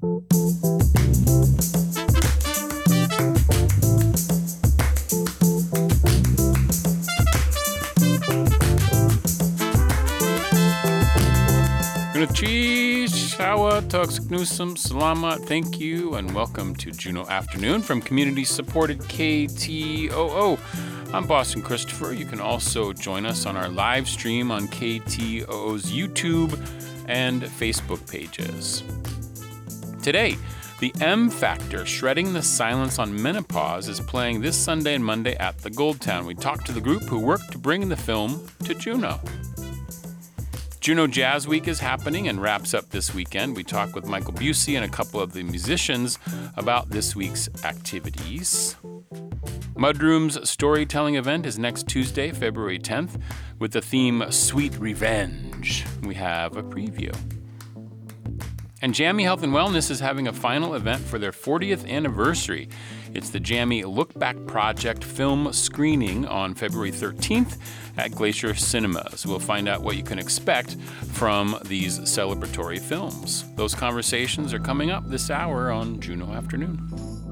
Shawa, Toxic Salamat, thank you, and welcome to Juno Afternoon from community-supported KTOO. I'm Boston Christopher. You can also join us on our live stream on KTOO's YouTube and Facebook pages. Today, the M Factor, Shredding the Silence on Menopause, is playing this Sunday and Monday at the Gold Town. We talked to the group who worked to bring the film to Juno. Juno Jazz Week is happening and wraps up this weekend. We talk with Michael Busey and a couple of the musicians about this week's activities. Mudroom's storytelling event is next Tuesday, February 10th, with the theme Sweet Revenge. We have a preview. And Jammy Health and Wellness is having a final event for their 40th anniversary. It's the Jammy Look Back Project film screening on February 13th at Glacier Cinemas. We'll find out what you can expect from these celebratory films. Those conversations are coming up this hour on Juno Afternoon.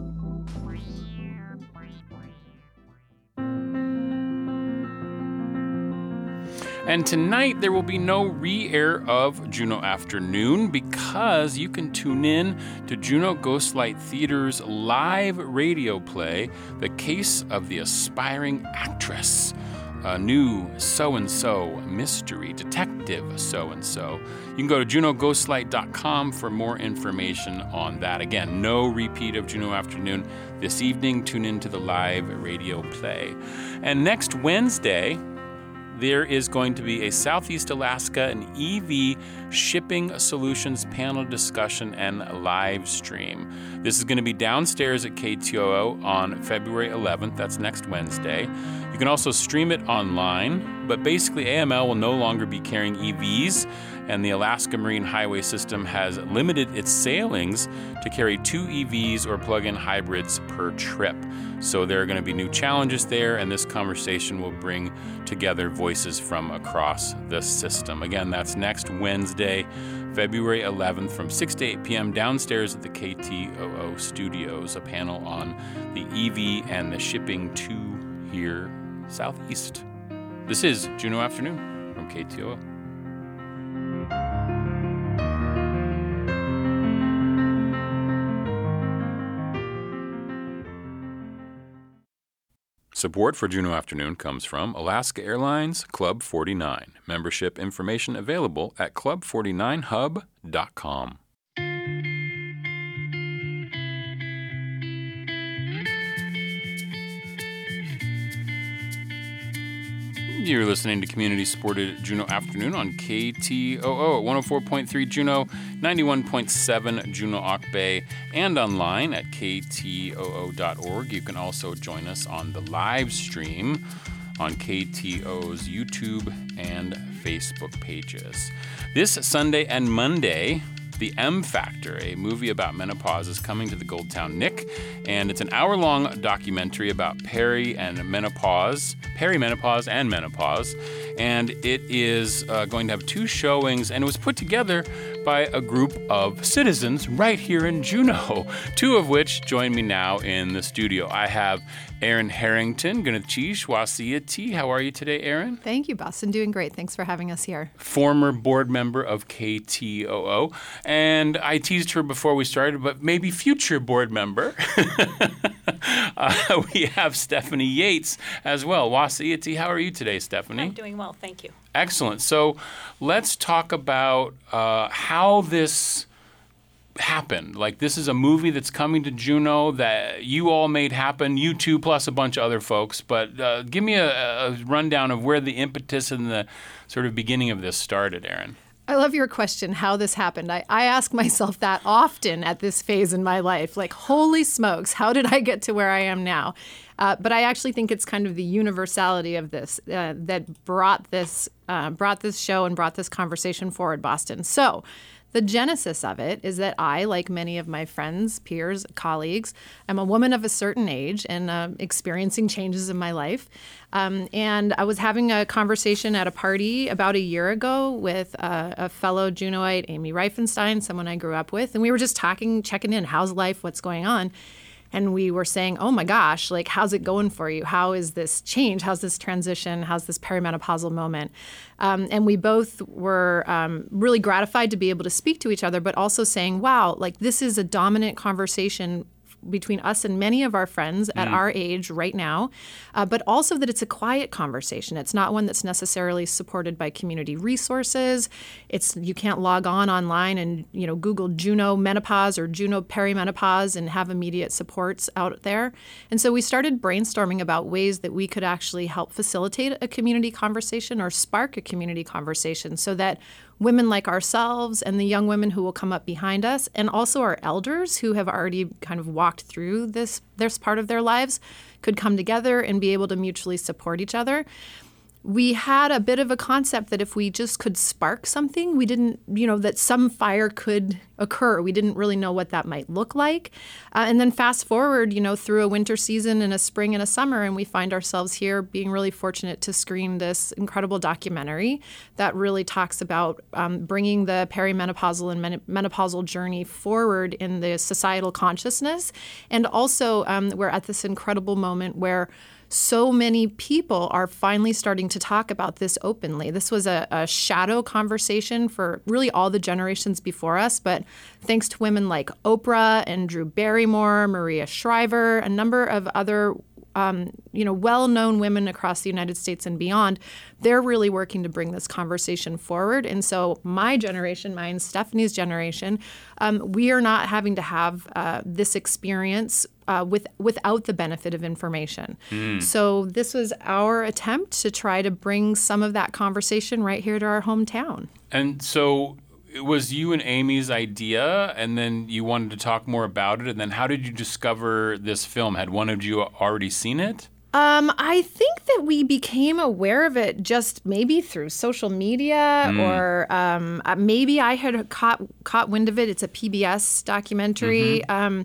And tonight, there will be no re-air of Juno Afternoon because you can tune in to Juno Ghostlight Theater's live radio play, The Case of the Aspiring Actress, a new so-and-so mystery, detective so-and-so. You can go to junoghostlight.com for more information on that. Again, no repeat of Juno Afternoon this evening. Tune in to the live radio play. And next Wednesday, there is going to be a Southeast Alaska and EV shipping solutions panel discussion and live stream. This is going to be downstairs at KTOO on February 11th. That's next Wednesday. You can also stream it online, but basically AML will no longer be carrying EVs, and the Alaska Marine Highway System has limited its sailings to carry 2 EVs or plug-in hybrids per trip. So there are going to be new challenges there, and this conversation will bring together voices from across the system. Again, that's next Wednesday, February 11th from 6 to 8 p.m. downstairs at the KTOO studios, a panel on the EV and the shipping to here southeast. This is Juno Afternoon from KTOO. Support for Juno Afternoon comes from Alaska Airlines Club 49. Membership information available at club49hub.com. You're listening to community-supported Juno Afternoon on KTOO at 104.3 Juno, 91.7 Juno Auk Bay, and online at ktoo.org. You can also join us on the live stream on KTOO's YouTube and Facebook pages. This Sunday and Monday, The M Factor, a movie about menopause, is coming to the Gold Town Nick, and it's an hour-long documentary about perimenopause and menopause, and it is going to have 2 showings, and it was put together by a group of citizens right here in Juneau, 2 of which join me now in the studio. I have Erin Harrington, Gunachish Wasiyati. How are you today, Erin? Thank you, Boston. Doing great. Thanks for having us here. Former board member of KTOO. And I teased her before we started, but maybe future board member. We have Stephanie Yates as well. Wasiyati, how are you today, Stephanie? I'm doing well, thank you. Excellent. So let's talk about how this happened. Like, this is a movie that's coming to Juneau that you all made happen, you two plus a bunch of other folks. But give me a rundown of where the impetus and the sort of beginning of this started, Erin. I love your question, how this happened. I ask myself that often at this phase in my life, like, holy smokes, how did I get to where I am now? But I actually think it's kind of the universality of this that brought this show and brought this conversation forward, Boston. So The genesis of it is that I, like many of my friends, peers, colleagues, am a woman of a certain age and experiencing changes in my life. And I was having a conversation at a party about a year ago with a fellow Junoite, Amy Reifenstein, someone I grew up with. And we were just talking, checking in, how's life, what's going on? And we were saying, oh my gosh, like, how's it going for you? How is this change? How's this transition? How's this perimenopausal moment? And we both were really gratified to be able to speak to each other, but also saying, wow, like, this is a dominant conversation between us and many of our friends at our age right now, but also that it's a quiet conversation. It's not one that's necessarily supported by community resources. You can't log on online and Google Juno menopause or Juno perimenopause and have immediate supports out there. And so we started brainstorming about ways that we could actually help facilitate a community conversation or spark a community conversation so that women like ourselves and the young women who will come up behind us, and also our elders who have already kind of walked through this part of their lives, could come together and be able to mutually support each other. We had a bit of a concept that if we just could spark something, we didn't, that some fire could occur. We didn't really know what that might look like. And then fast forward, through a winter season and a spring and a summer, and we find ourselves here being really fortunate to screen this incredible documentary that really talks about bringing the perimenopausal and menopausal journey forward in the societal consciousness. And also we're at this incredible moment where so many people are finally starting to talk about this openly. This was a shadow conversation for really all the generations before us, but thanks to women like Oprah and Drew Barrymore, Maria Shriver, a number of other well-known women across the United States and beyond, they're really working to bring this conversation forward. And so my generation, mine, Stephanie's generation, we are not having to have this experience without the benefit of information. So this was our attempt to try to bring some of that conversation right here to our hometown. And so it was you and Amy's idea, and then you wanted to talk more about it, and then how did you discover this film? Had one of you already seen it? I think that we became aware of it just maybe through social media or maybe I had caught wind of it. It's a PBS documentary.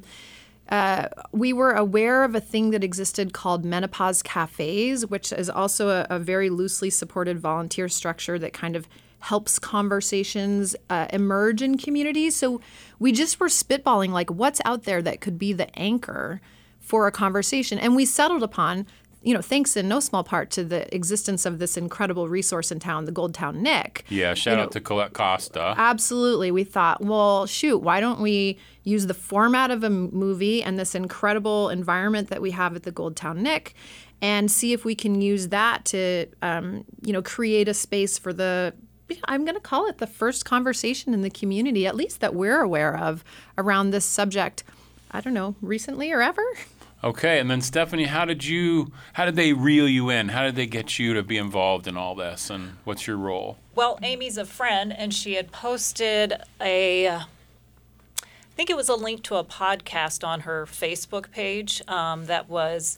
We were aware of a thing that existed called Menopause Cafes, which is also a very loosely supported volunteer structure that kind of helps conversations emerge in communities. So we just were spitballing, like, what's out there that could be the anchor for a conversation. And we settled upon, thanks in no small part to the existence of this incredible resource in town, the Goldtown Nick. Yeah, shout out to Colette Costa. Absolutely. We thought, well, shoot, why don't we use the format of a movie and this incredible environment that we have at the Goldtown Nick and see if we can use that to, create a space for I'm going to call it the first conversation in the community, at least that we're aware of, around this subject, I don't know, recently or ever. Okay, and then Stephanie, how did they reel you in? How did they get you to be involved in all this, and what's your role? Well, Amy's a friend, and she had posted I think it was a link to a podcast on her Facebook page that was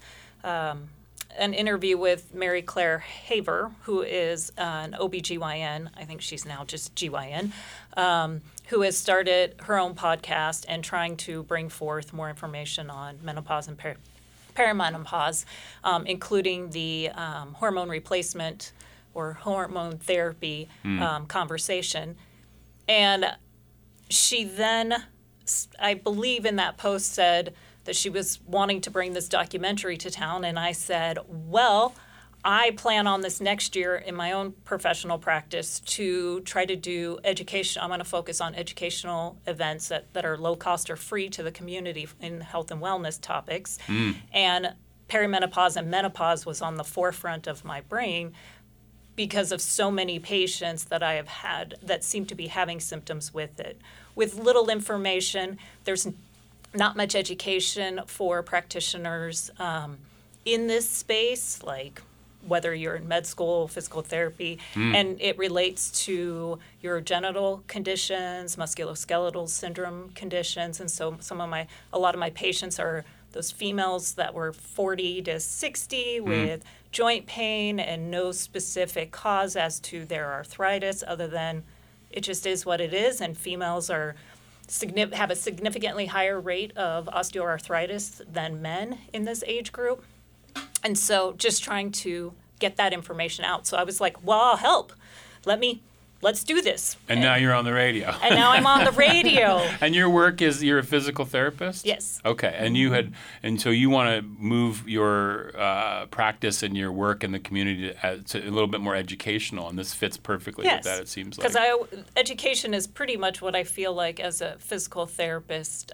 an interview with Mary Claire Haver, who is an OBGYN. I think she's now just GYN, who has started her own podcast and trying to bring forth more information on menopause and perimenopause, including the hormone replacement or hormone therapy conversation. And she then, I believe in that post, said that she was wanting to bring this documentary to town, and I said, well, I plan on this next year in my own professional practice to try to do education. I'm going to focus on educational events that are low cost or free to the community in health and wellness topics. And perimenopause and menopause was on the forefront of my brain because of so many patients that I have had that seem to be having symptoms with it. With little information, there's not much education for practitioners in this space, like whether you're in med school, physical therapy, and it relates to your genital conditions, musculoskeletal syndrome conditions. And so a lot of my patients are those females that were 40 to 60 with joint pain and no specific cause as to their arthritis other than it just is what it is, and females are have a significantly higher rate of osteoarthritis than men in this age group. And so just trying to get that information out. So I was like, well, I'll help. Let's do this. And now you're on the radio. And now I'm on the radio. And your work is, you're a physical therapist? Yes. Okay. And so you want to move your practice and your work in the community to a little bit more educational, and this fits perfectly with that, it seems like. Because education is pretty much what I feel like as a physical therapist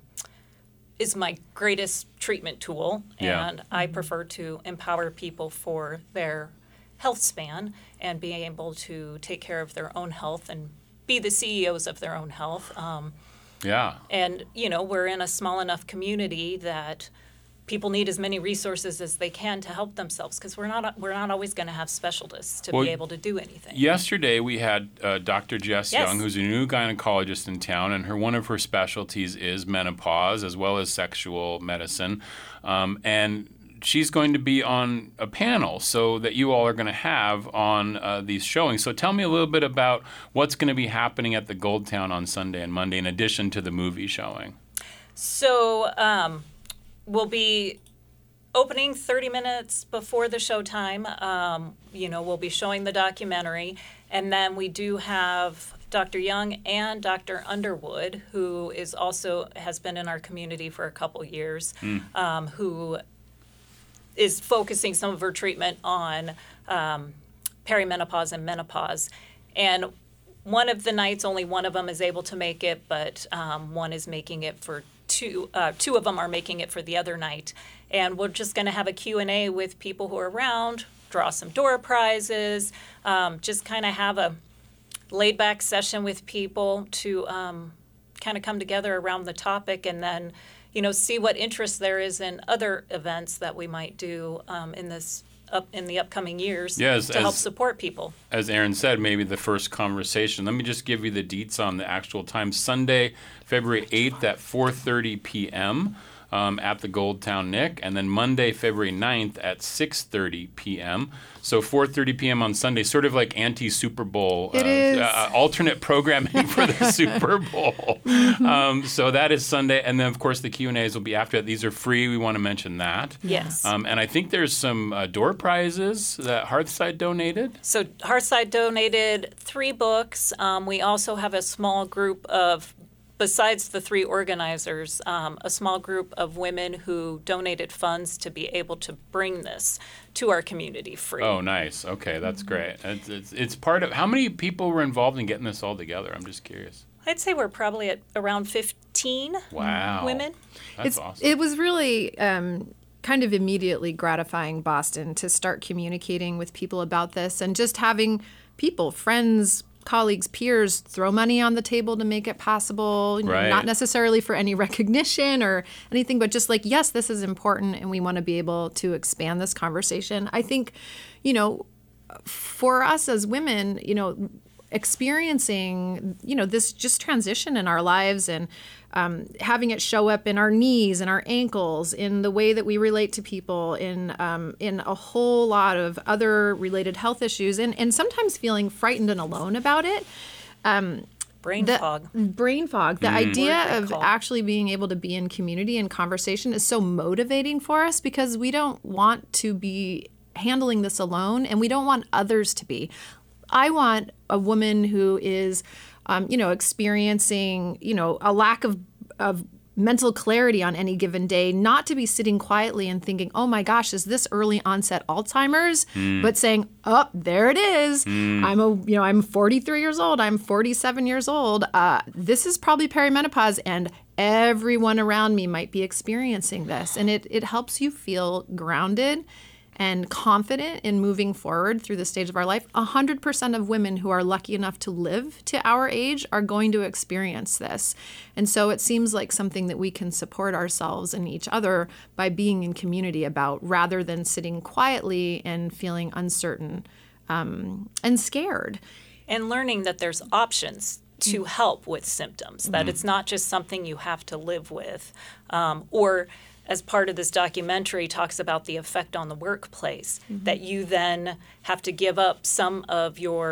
is my greatest treatment tool. Yeah. And I prefer to empower people for their health span and being able to take care of their own health and be the CEOs of their own health. Yeah. And, we're in a small enough community that people need as many resources as they can to help themselves, because we're not always going to have specialists to be able to do anything. Yesterday we had Dr. Jess Yes. Young, who's a new gynecologist in town, and one of her specialties is menopause as well as sexual medicine. And she's going to be on a panel so that you all are going to have on these showings. So tell me a little bit about what's going to be happening at the Gold Town on Sunday and Monday in addition to the movie showing. So we'll be opening 30 minutes before the showtime. We'll be showing the documentary. And then we do have Dr. Young and Dr. Underwood, who has been in our community for a couple years, who is focusing some of her treatment on perimenopause and menopause. And one of the nights, only one of them is able to make it, but one is making it for two of them are making it for the other night. And we're just going to have a Q&A with people who are around, draw some door prizes, just kind of have a laid-back session with people to kind of come together around the topic, and then see what interest there is in other events that we might do in the upcoming years to help support people. As Erin said, maybe the first conversation. Let me just give you the deets on the actual time. Sunday, February 8th at 4:30 p.m. At the Gold Town Nick, and then Monday, February 9th at 6:30 p.m. So 4:30 p.m. on Sunday, sort of like anti-Super Bowl. It is. Alternate programming for the Super Bowl. So that is Sunday, and then, of course, the Q&As will be after that. These are free. We want to mention that. Yes. And I think there's some door prizes that Hearthside donated. So Hearthside donated 3 books. We also have a small group of, besides the 3 organizers, a small group of women who donated funds to be able to bring this to our community free. Oh, nice. Okay, that's great. It's part of, how many people were involved in getting this all together? I'm just curious. I'd say we're probably at around 15 women. That's awesome. It was really kind of immediately gratifying, Boston, to start communicating with people about this and just having people, friends, colleagues, peers throw money on the table to make it possible, Right. Not necessarily for any recognition or anything, but just like, yes, this is important and we want to be able to expand this conversation. I think, for us as women, experiencing, this just transition in our lives and having it show up in our knees and our ankles, in the way that we relate to people, in a whole lot of other related health issues, and sometimes feeling frightened and alone about it. Brain fog. The idea of call. actually being able to be in community and conversation is so motivating for us, because we don't want to be handling this alone, and we don't want others to be. I want a woman who is, experiencing, a lack of mental clarity on any given day, not to be sitting quietly and thinking, oh my gosh, is this early onset Alzheimer's? But saying, oh, there it is. I'm 43 years old. I'm 47 years old. This is probably perimenopause, and everyone around me might be experiencing this. And it helps you feel grounded and confident in moving forward through the stage of our life. 100% of women who are lucky enough to live to our age are going to experience this. And so it seems like something that we can support ourselves and each other by being in community about, rather than sitting quietly and feeling uncertain and scared. And learning that there's options to help with symptoms, that it's not just something you have to live with, or as part of this documentary talks about the effect on the workplace, that you then have to give up some of your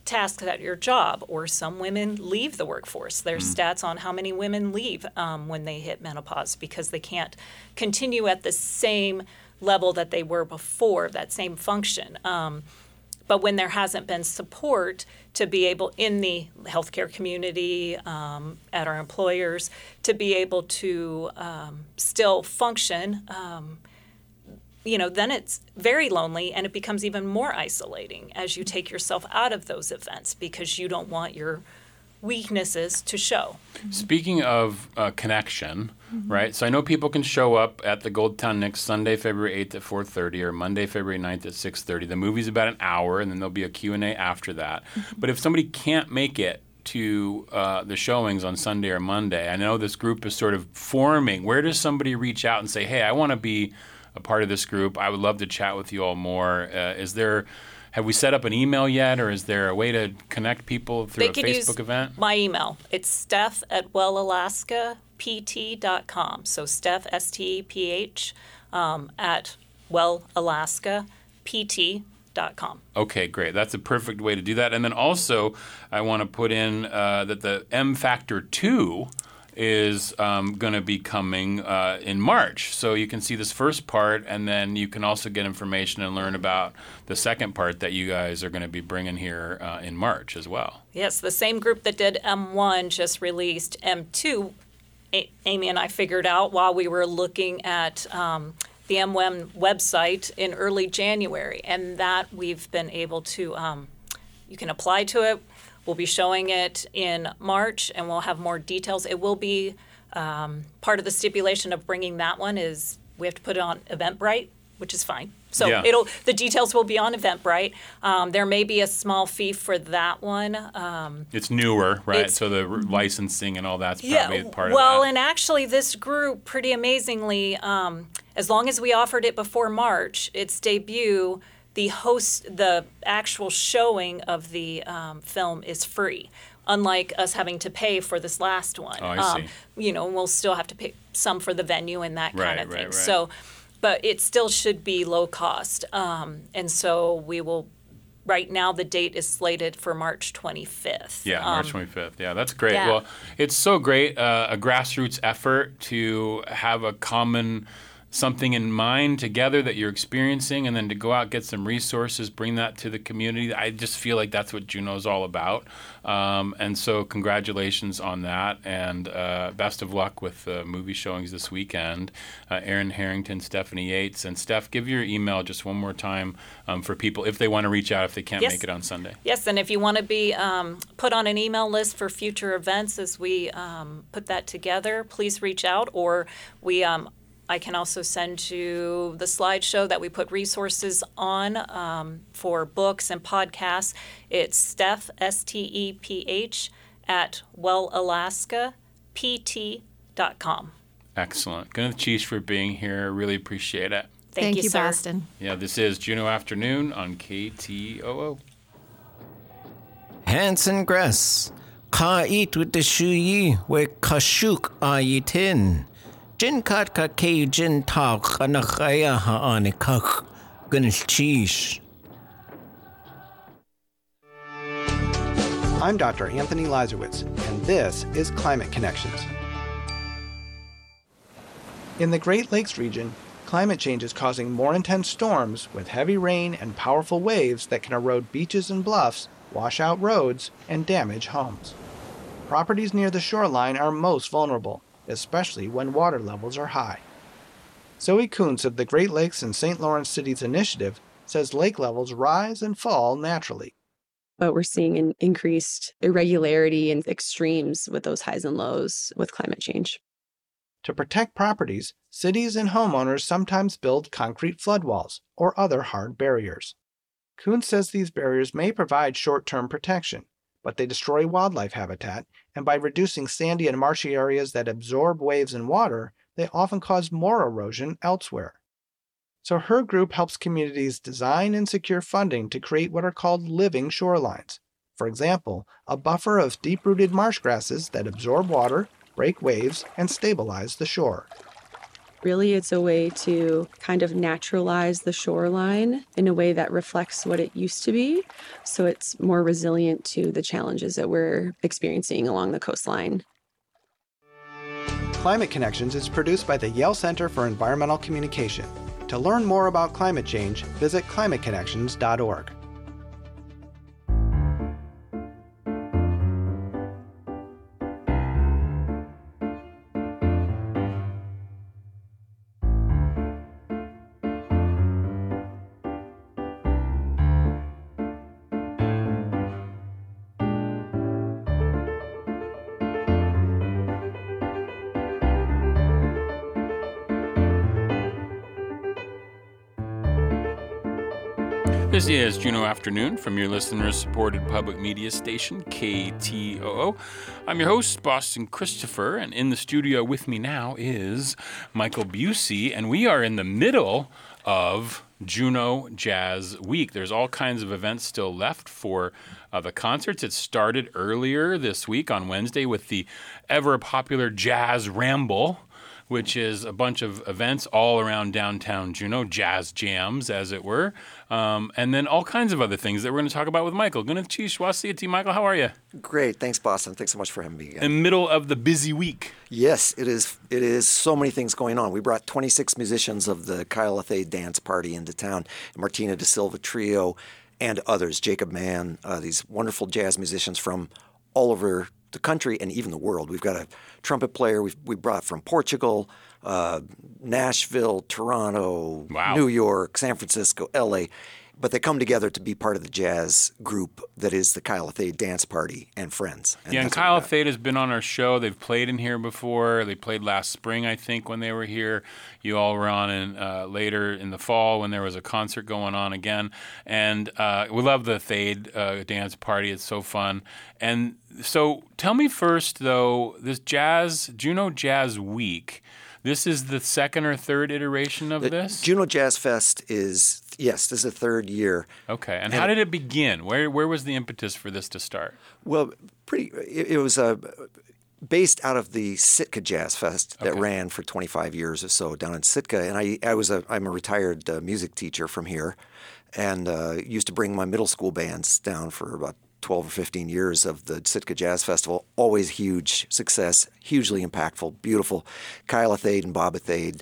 tasks at your job, or some women leave the workforce. There's stats on how many women leave when they hit menopause because they can't continue at the same level that they were before, that same function. But when there hasn't been support to be able, in the healthcare community, at our employers, to be able to still function, then it's very lonely, and it becomes even more isolating as you take yourself out of those events because you don't want your weaknesses to show. Speaking of connection, right? So I know people can show up at the Goldtown Knicks Sunday, February 8th at 4:30 or Monday, February 9th at 6:30. The movie's about an hour, and then there'll be a Q&A after that. But if somebody can't make it to the showings on Sunday or Monday, I know this group is sort of forming. Where does somebody reach out and say, hey, I want to be a part of this group. I would love to chat with you all more. Have we set up an email yet, or is there a way to connect people through a Facebook event? My email. It's Steph@wellalaskapt.com. So Steph, STEPH, at wellalaskapt.com. Okay, great. That's a perfect way to do that. And then also, I want to put in that the M Factor 2 is going to be coming in March. So you can see this first part, and then you can also get information and learn about the second part that you guys are going to be bringing here in March as well. Yes, the same group that did M1 just released M2. Amy and I figured out while we were looking at the M1 website in early January, and that we've been able to, you can apply to it. We'll be showing it in March, and we'll have more details. It will be part of the stipulation of bringing that one is we have to put it on Eventbrite, which is fine. So the details will be on Eventbrite. There may be a small fee for that one. It's newer, right? So the licensing and all that's probably part of that. Well, and actually this group, pretty amazingly, as long as we offered it before March, its debut, the actual showing of the film is free, unlike us having to pay for this last one. Oh, I see. We'll still have to pay some for the venue and that kind of thing. Right. So, but it still should be low cost. And so we will, right now the date is slated for March 25th. Yeah, March 25th. Yeah, that's great. Yeah. Well, it's so great, a grassroots effort to have a common something in mind together that you're experiencing, and then to go out, get some resources, bring that to the community. I just feel like that's what Juno's all about. And so congratulations on that, and best of luck with the movie showings this weekend. Erin Harrington, Stephanie Yates. And Steph, give your email just one more time for people if they want to reach out if they can't make it on Sunday. Yes, and if you want to be put on an email list for future events as we put that together, please reach out, or I can also send you the slideshow that we put resources on for books and podcasts. It's Steph, STEPH, at wellalaskapt.com. Excellent. Gwyneth Cheese for being here. Really appreciate it. Thank you, sir. Boston. Yeah, this is Juno Afternoon on KTOO. Hanson Gress, ka eat with the shuyi we kashuk ayitin. Jin kat ka ke jin tak anakaya ha anikak Gwyneth Cheese. I'm Dr. Anthony Lazarowitz, and this is Climate Connections. In the Great Lakes region, climate change is causing more intense storms with heavy rain and powerful waves that can erode beaches and bluffs, wash out roads, and damage homes. Properties near the shoreline are most vulnerable, especially when water levels are high. Zoe Kuntz of the Great Lakes and St. Lawrence Cities Initiative says lake levels rise and fall naturally. But we're seeing an increased irregularity and extremes with those highs and lows with climate change. To protect properties, cities and homeowners sometimes build concrete floodwalls or other hard barriers. Kuntz says these barriers may provide short-term protection, but they destroy wildlife habitat, and by reducing sandy and marshy areas that absorb waves and water, they often cause more erosion elsewhere. So her group helps communities design and secure funding to create what are called living shorelines. For example, a buffer of deep-rooted marsh grasses that absorb water, break waves, and stabilize the shore. Really, it's a way to kind of naturalize the shoreline in a way that reflects what it used to be. So it's more resilient to the challenges that we're experiencing along the coastline. Climate Connections is produced by the Yale Center for Environmental Communication. To learn more about climate change, visit climateconnections.org. This is Juneau Afternoon from your listener-supported public media station, KTOO. I'm your host, Boston Christopher, and in the studio with me now is Michael Busey, and we are in the middle of Juneau Jazz Week. There's all kinds of events still left for the concerts. It started earlier this week on Wednesday with the ever-popular Jazz Ramble, which is a bunch of events all around downtown Juneau, jazz jams, as it were, and then all kinds of other things that we're going to talk about with Michael. Gunith Chishwasi, Michael, how are you? Great. Thanks, Boston. Thanks so much for having me again. In the middle of the busy week. Yes, it is. It is so many things going on. We brought 26 musicians of the Kyle Athey Dance Party into town, Martina Da Silva Trio, and others, Jacob Mann, these wonderful jazz musicians from all over the country and even the world. We've got a trumpet player we brought from Portugal, Nashville, Toronto, Wow. New York, San Francisco, LA. But they come together to be part of the jazz group that is the Kyle Athey Dance Party and Friends. And that's what Kyle we got. Athey has been on our show. They've played in here before. They played last spring, I think, when they were here. You all were on later in the fall when there was a concert going on again. And we love the Athey Dance Party. It's so fun. And so tell me first, though, this Juneau Jazz Week, this is the second or third iteration of this? Juneau Jazz Fest is, yes, this is the third year. Okay. And how did it begin? Where was the impetus for this to start? Well, it was based out of the Sitka Jazz Fest that ran for 25 years or so down in Sitka. And I'm a retired music teacher from here and used to bring my middle school bands down for about 12 or 15 years of the Sitka Jazz Festival. Always huge success, hugely impactful, beautiful. Kyle Athey and Bob Athey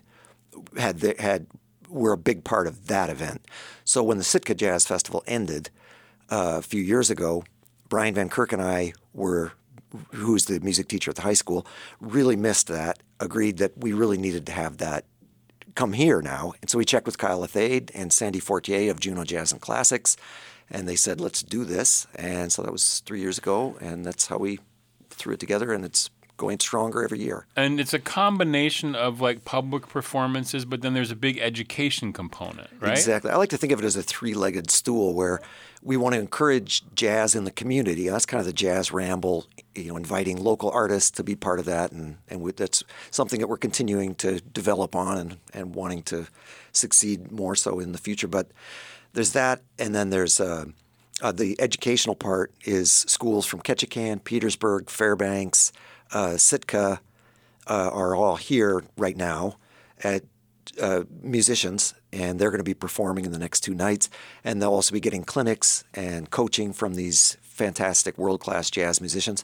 were a big part of that event. So when the Sitka Jazz Festival ended a few years ago, Brian Van Kirk and I who's the music teacher at the high school, really missed that, agreed that we really needed to have that come here now. And so we checked with Kyle Athey and Sandy Fortier of Juneau Jazz and Classics, and they said, let's do this. And so that was 3 years ago, and that's how we threw it together, and it's going stronger every year. And it's a combination of like public performances, but then there's a big education component, right? Exactly. I like to think of it as a three-legged stool where we want to encourage jazz in the community. That's kind of the Jazz Ramble, inviting local artists to be part of that, and that's something that we're continuing to develop on and wanting to succeed more so in the future. But there's that, and then there's the educational part is schools from Ketchikan, Petersburg, Fairbanks, Sitka are all here right now at musicians, and they're going to be performing in the next 2 nights. And they'll also be getting clinics and coaching from these fantastic world-class jazz musicians.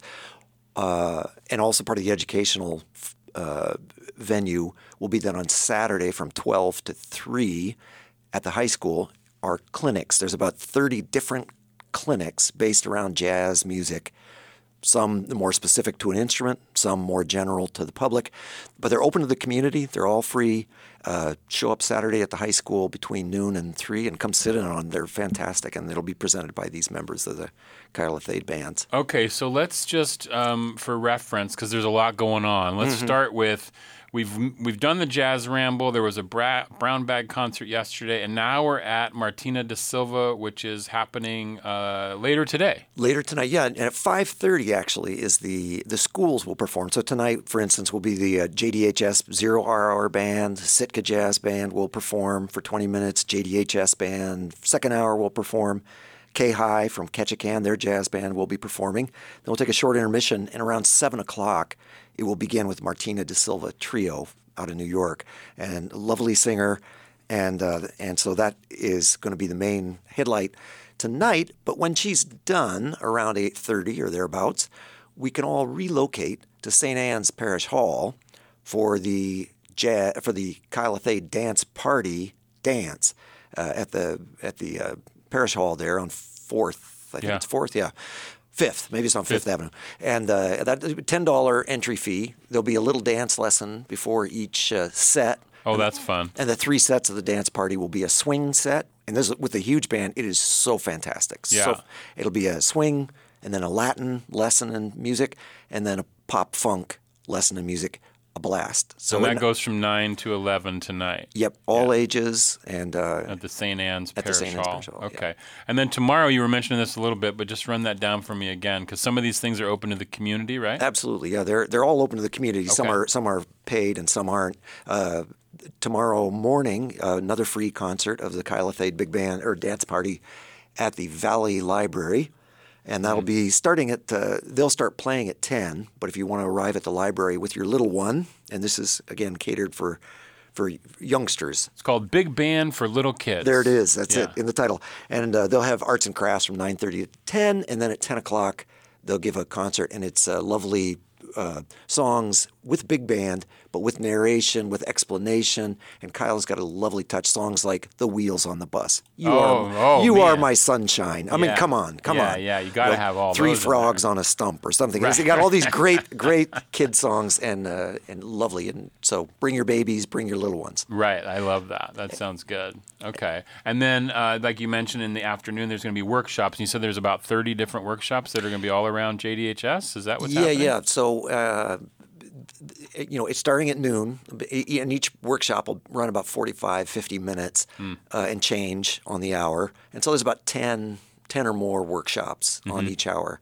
And also part of the educational venue will be done on Saturday from 12 to 3 at the high school. Are clinics. There's about 30 different clinics based around jazz music, some more specific to an instrument, some more general to the public, but they're open to the community. They're all free. Show up Saturday at the high school between noon and 3 and come sit in on. They're fantastic, and it'll be presented by these members of the Kyle Athey bands. Okay, so let's just, for reference, because there's a lot going on, let's start with, we've done the Jazz Ramble. There was a Brown Bag concert yesterday, and now we're at Martina Da Silva, which is happening later today. Later tonight, yeah, and at 5:30 actually is the schools will perform. So tonight, for instance, will be the JDHS 0 RR band, Sitka Jazz Band will perform for 20 minutes, JDHS band, second hour will perform. K-High from Ketchikan, their jazz band, will be performing. Then we'll take a short intermission, and around 7 o'clock, it will begin with Martina Da Silva Trio out of New York, and a lovely singer, and so that is going to be the main headlight tonight. But when she's done around 8:30 or thereabouts, we can all relocate to St. Anne's Parish Hall for the Kylothé dance party dance at the Parish Hall there on 4th. I think it's 4th, yeah. 5th, maybe it's on 5th Avenue. And that $10 entry fee. There'll be a little dance lesson before each set. Oh, that's fun. And the 3 sets of the dance party will be a swing set. And this, with a huge band, it is so fantastic. Yeah. So it'll be a swing and then a Latin lesson in music and then a pop funk lesson in music, a blast. So that goes from 9 to 11 tonight. Yep, all ages and at the St. Anne's Parish Hall. Okay. Yeah. And then tomorrow, you were mentioning this a little bit, but just run that down for me again, because some of these things are open to the community, right? Absolutely, yeah. They're all open to the community. Okay. Some are paid and some aren't. Tomorrow morning, another free concert of the Kylothé Big Band or Dance Party at the Valley Library. And that'll be starting at, they'll start playing at 10, but if you want to arrive at the library with your little one, and this is, again, catered for youngsters. It's called Big Band for Little Kids. There it is. That's it in the title. And they'll have arts and crafts from 9:30 to 10, and then at 10 o'clock, they'll give a concert, and it's lovely songs with big band, but with narration, with explanation. And Kyle's got a lovely touch. Songs like "The Wheels on the Bus," "You Are My Sunshine." I mean, come on. Yeah, you got to have all Three those in Frogs on a Stump or something. Right. They got all these great kid songs and lovely. And so bring your babies, bring your little ones. Right. I love that. That sounds good. Okay. And then, like you mentioned, in the afternoon, there's going to be workshops. And you said there's about 30 different workshops that are going to be all around JDHS. Is that what's happening? Yeah. So, it's starting at noon, and each workshop will run about 45, 50 minutes and change on the hour. And so there's about 10 or more workshops on each hour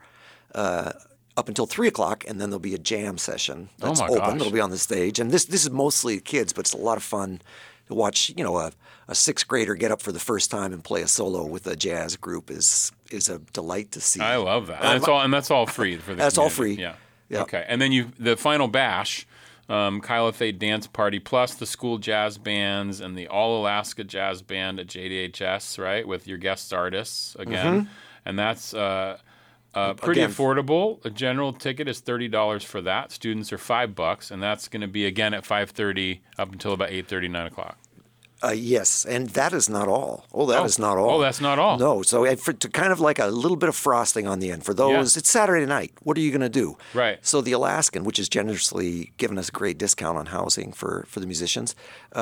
up until 3 o'clock, and then there'll be a jam session that's open. Gosh. It'll be on the stage. And this is mostly kids, but it's a lot of fun to watch, a sixth grader get up for the first time and play a solo with a jazz group is a delight to see. I love that. And that's all free for the That's community. all free. Yeah. Yep. Okay. And then the final bash, Kylothé Dance Party, plus the school jazz bands and the All Alaska Jazz Band at JDHS, right, with your guest artists again. And that's pretty affordable. A general ticket is $30 for that. Students are $5, and that's going to be, again, at 5:30 up until about 8:30, 9 o'clock. Yes, and that is not all. That is not all. Oh, that's not all. No, so to kind of like a little bit of frosting on the end. For those, It's Saturday night. What are you going to do? Right. So the Alaskan, which has generously given us a great discount on housing for the musicians,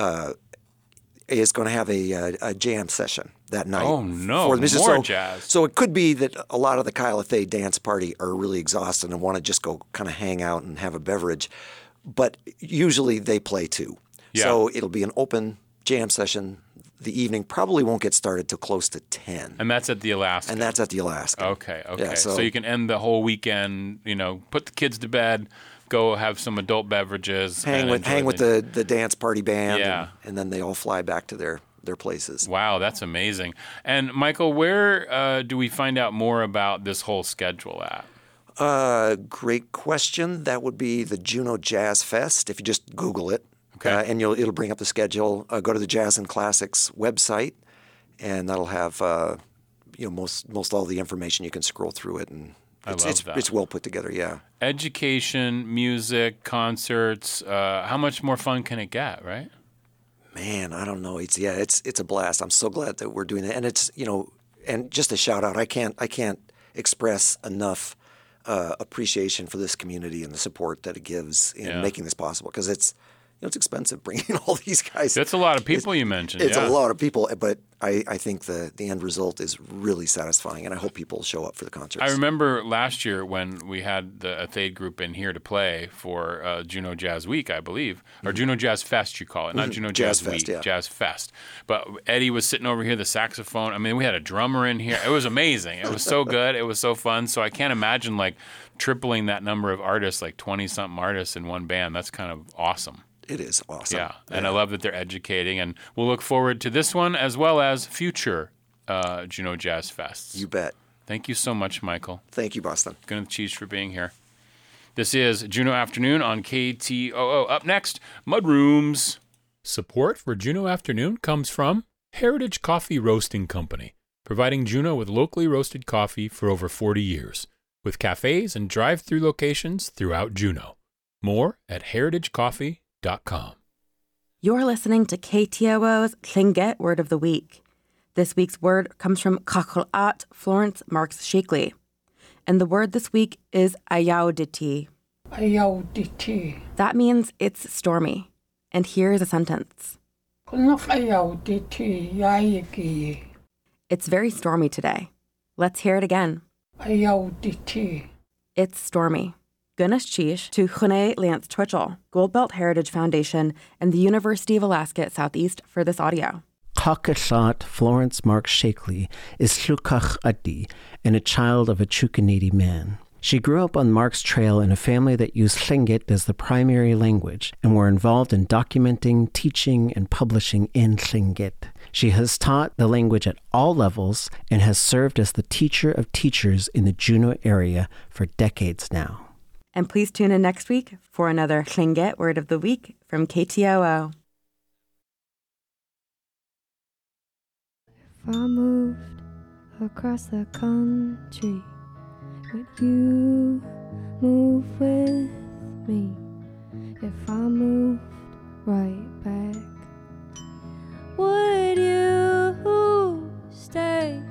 is going to have a jam session that night. Oh, no, for the musicians. more jazz. So it could be that a lot of the Kylothé dance party are really exhausted and want to just go kind of hang out and have a beverage. But usually they play too. Yeah. So it'll be an open jam session. The evening probably won't get started till close to 10. And that's at the Alaska. And that's at the Alaska. Okay. Yeah, so you can end the whole weekend, put the kids to bed, go have some adult beverages. Hang with the dance party band. Yeah. And then they all fly back to their places. Wow, that's amazing. And Michael, where do we find out more about this whole schedule at? Great question. That would be the Juneau Jazz Fest, if you just Google it. Okay. And it'll bring up the schedule. Go to the Jazz and Classics website, and that'll have most all the information. You can scroll through it, and it's well put together. Yeah. Education, music, concerts. How much more fun can it get? Right. Man, I don't know. It's a blast. I'm so glad that we're doing that, and it's and just a shout out. I can't express enough appreciation for this community and the support that it gives in making this possible, because it's expensive bringing all these guys. That's a lot of people you mentioned. It's a lot of people, but I think the end result is really satisfying, and I hope people show up for the concerts. I remember last year when we had the Athade group in here to play for Juneau Jazz Week, I believe, or Juneau Jazz Fest, you call it, not Juneau Jazz Week, Jazz Fest. But Eddie was sitting over here, the saxophone. I mean, we had a drummer in here. It was amazing. It was so good. It was so fun. So I can't imagine tripling that number of artists, 20-something artists in one band. That's kind of awesome. It is awesome. Yeah, and I love that they're educating, and we'll look forward to this one as well as future Juneau Jazz Fests. You bet. Thank you so much, Michael. Thank you, Boston. Good cheese for being here. This is Juneau Afternoon on KTOO. Up next, Mudrooms. Support for Juneau Afternoon comes from Heritage Coffee Roasting Company, providing Juneau with locally roasted coffee for over 40 years, with cafes and drive-through locations throughout Juneau. More at heritagecoffee.com. You're listening to KTOO's Tlingit Word of the Week. This week's word comes from Kakhla'at Florence Marks Shakely. And the word this week is ayauditi. Ayauditi. That means it's stormy. And here is a sentence. Ayauditi yaigi. It's very stormy today. Let's hear it again. Ayauditi. It's stormy. Gunas Chish to Chune Lance Twitchell, Goldbelt Heritage Foundation, and the University of Alaska at Southeast for this audio. Kakhla'at Florence Marks Shakely is Tlukach Adi and a child of a Chukanidi man. She grew up on Mark's Trail in a family that used Tlingit as the primary language and were involved in documenting, teaching, and publishing in Tlingit. She has taught the language at all levels and has served as the teacher of teachers in the Juneau area for decades now. And please tune in next week for another Tlingit Word of the Week from KTOO. If I moved across the country, would you move with me? If I moved right back, would you stay?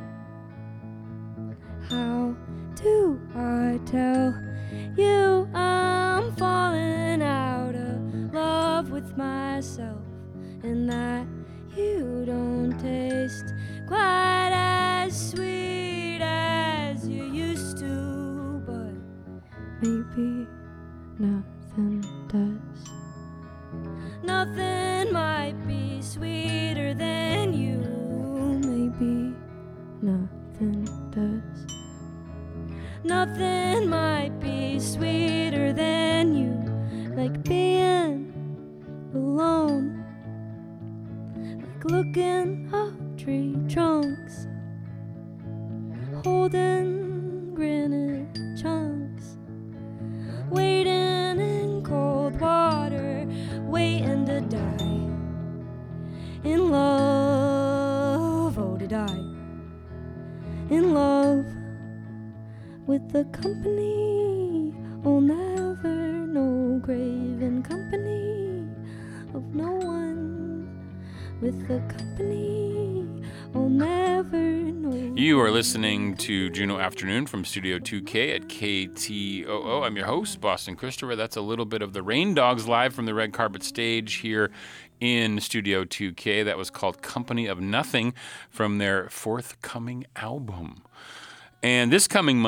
How do I tell you I'm falling out of love with myself, and that you don't taste quite as sweet as you used to, but maybe nothing does. Nothing might be sweeter than you. Maybe nothing does. Nothing might be sweeter than you, like being alone, like looking up tree trunks, holding granite chunks, waiting in cold water, waiting to die in love, oh to die in love with the company, oh never no craving company of no one, with the company, oh never no. You are listening to Juneau Afternoon from Studio 2K at KTOO. I'm your host, Boston Christopher. That's a little bit of the Rain Dogs live from the red carpet stage here in Studio 2K. That was called Company of Nothing from their forthcoming album. And this coming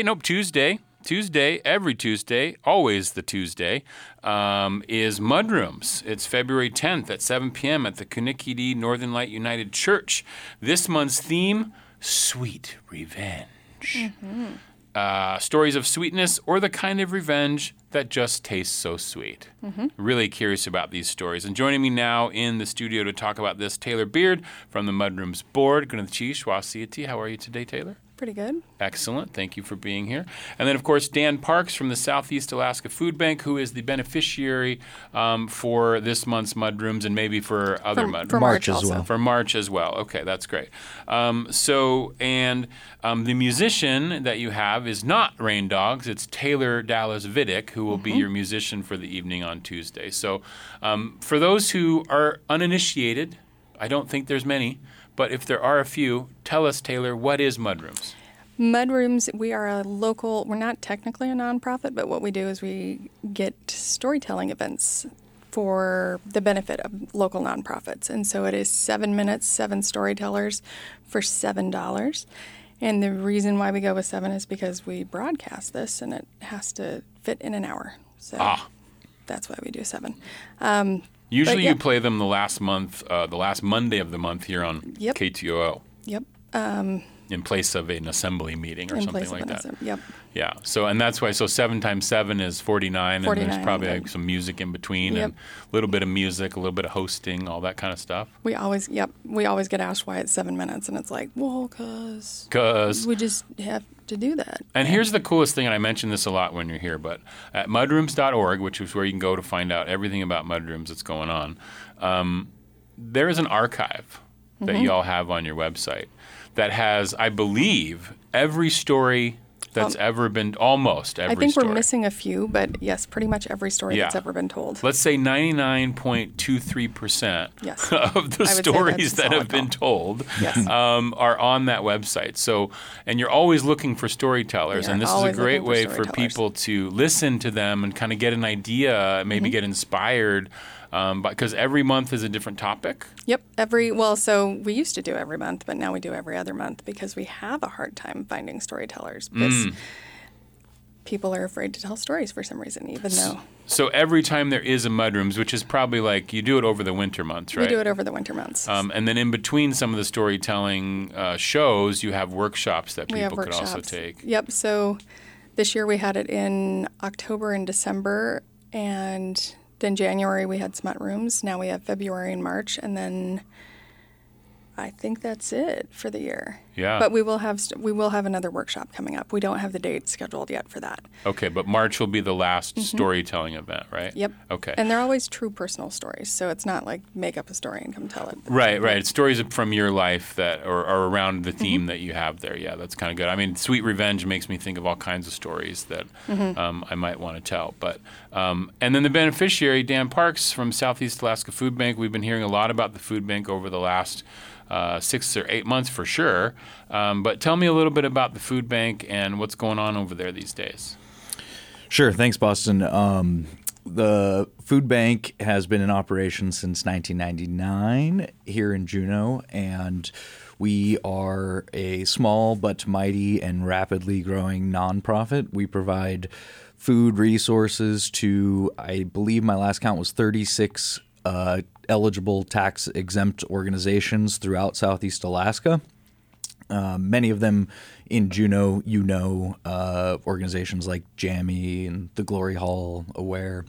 Tuesday, every Tuesday, always the Tuesday, is Mudrooms. It's February 10th at 7 p.m. at the Kunikidi Northern Light United Church. This month's theme, Sweet Revenge. Stories of sweetness or the kind of revenge that just tastes so sweet. Really curious about these stories. And joining me now in the studio to talk about this, Taylor Beard from the Mudrooms board. How are you today, Taylor? Pretty good. Excellent. Thank you for being here. And then, of course, Dan Parks from the Southeast Alaska Food Bank, who is the beneficiary for this month's Mudrooms and maybe for other Mudrooms. For March as well. For March as well. Okay, that's great. The musician that you have is not Rain Dogs. It's Taylor Dallas Vidic, who will be your musician for the evening on Tuesday. So for those who are uninitiated, I don't think there's many, but if there are a few, tell us, Taylor, what is Mudrooms? Mudrooms, we are a local, we're not technically a nonprofit, but what we do is we get storytelling events for the benefit of local nonprofits. And so it is 7 minutes, 7 storytellers for $7. And the reason why we go with 7 is because we broadcast this and it has to fit in an hour. So that's why we do 7. Usually you play them the last Monday of the month here on KTOO. Yep. in place of an assembly meeting or In something place like of an that. Yep. Yeah. So, and that's why, so 7 times 7 is 49, and 49, there's probably yeah. like some music in between, Yep. and a little bit of music, a little bit of hosting, all that kind of stuff. We always get asked why it's 7 minutes, and it's like, well, because we just have to do that. And here's the coolest thing, and I mention this a lot when you're here, but at mudrooms.org, which is where you can go to find out everything about mudrooms that's going on, there is an archive that you all have on your website that has, I believe, every story that's ever been, almost every I think story. we're missing a few, but yes, pretty much every story that's ever been told. Let's say 99.23% Yes. of the I would say stories that's a that have solid been told Yes. are on that website. So, and you're always looking for storytellers, We are and this is a always great looking for way for storytellers. people to listen to them and kind of get an idea, maybe get inspired, because every month is a different topic. Yep. So we used to do every month, but now we do every other month because we have a hard time finding storytellers because people are afraid to tell stories for some reason, even though So every time there is a Mudrooms, which is probably like, you do it over the winter months, right? we do it over the winter months. And then in between some of the storytelling shows, you have workshops that We have people could also workshops. take. Yep. So this year we had it in October and December, and then January we had Smut Rooms. Now we have February and March, and then I think that's it for the year. Yeah. But we will have another workshop coming up. We don't have the date scheduled yet for that. Okay, but March will be the last storytelling event, right? Yep. Okay. And they're always true personal stories, so it's not like make up a story and come tell it. Right. It's stories from your life that are around the theme that you have there. Yeah, that's kind of good. I mean, Sweet Revenge makes me think of all kinds of stories that I might want to tell. But and then the beneficiary, Dan Parks from Southeast Alaska Food Bank. We've been hearing a lot about the food bank over the last 6 or 8 months for sure. But tell me a little bit about the food bank and what's going on over there these days. Sure. Thanks, Boston. The food bank has been in operation since 1999 here in Juneau, and we are a small but mighty and rapidly growing nonprofit. We provide food resources to, I believe my last count was 36 eligible tax-exempt organizations throughout Southeast Alaska. Many of them in Juneau, organizations like Jammy and the Glory Hall, Aware,